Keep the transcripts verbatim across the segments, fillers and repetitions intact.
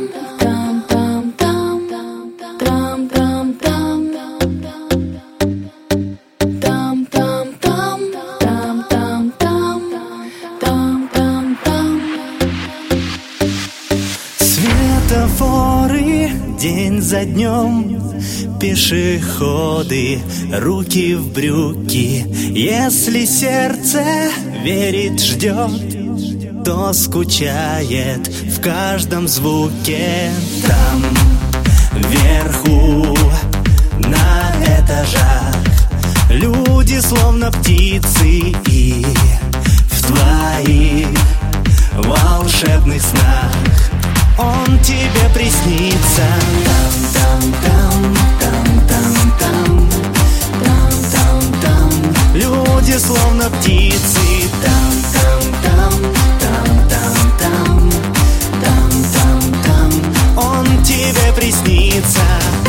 Светофоры день за днем, пешеходы, руки в брюки. Если сердце верит, ждет, то скучает в каждом звуке. Там, вверху, на этажах, люди словно птицы, и в твоих волшебных снах он тебе приснится. Там, там, там, там, там, там, там, там, там. Люди словно птицы. Там, там, там, там, там, там, там, там, там. Он тебе приснится.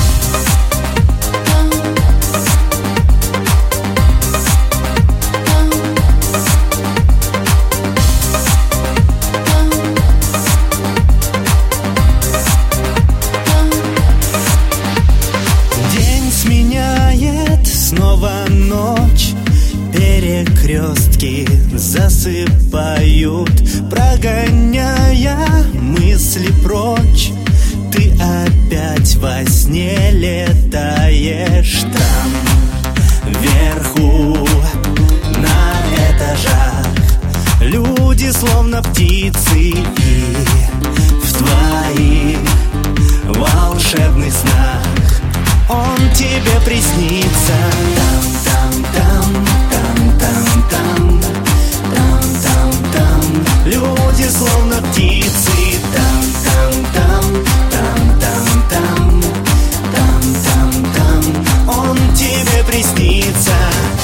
Снова ночь, перекрестки засыпают, прогоняя мысли прочь. Ты опять во сне летаешь. Там, вверху, на этажах, люди словно птицы, и в твоих волшебных снах он тебе приснится. Там, там, там, там, там, там, там, там, там. Люди словно птицы. Там, там, там, там, там, там, там, там, там. Он тебе приснится.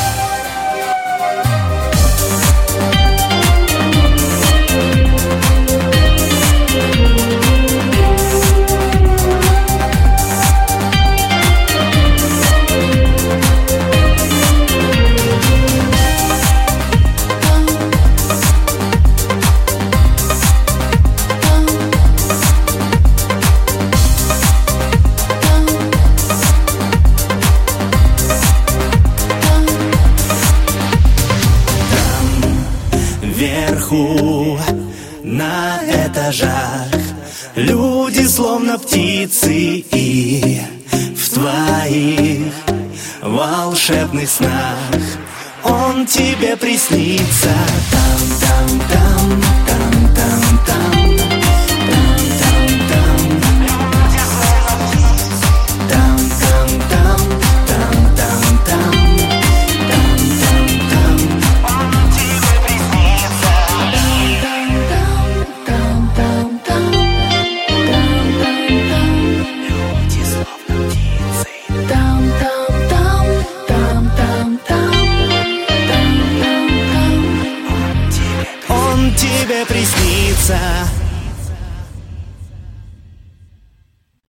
Вверху, на этажах, люди словно птицы, и в твоих волшебных снах он тебе приснится. Там, там, там, там, там, там, там, там, там. Там, там, там, там, там, там. Он тебе приснится.